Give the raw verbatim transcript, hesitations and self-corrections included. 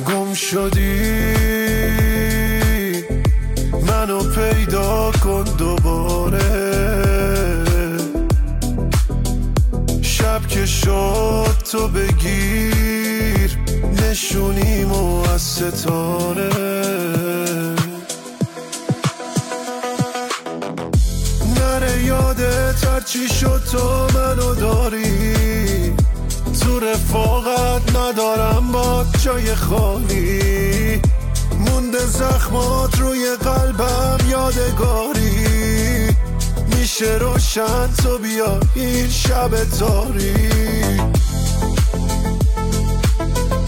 گم شدی منو پیدا کن دوباره، شب که شد تو بگیر نشونیمو از ستاره. نره یادت هرچی شد تو منو داری، تو رفاقت ندارم با جای خالی، مونده زخمات روی قلبم یادگاری، میشه روشن تو بیا این شب تاریک.